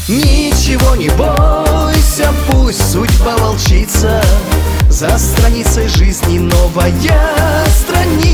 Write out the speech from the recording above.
Ничего не бойся, пусть судьба волчица, за страницей жизни новая страница.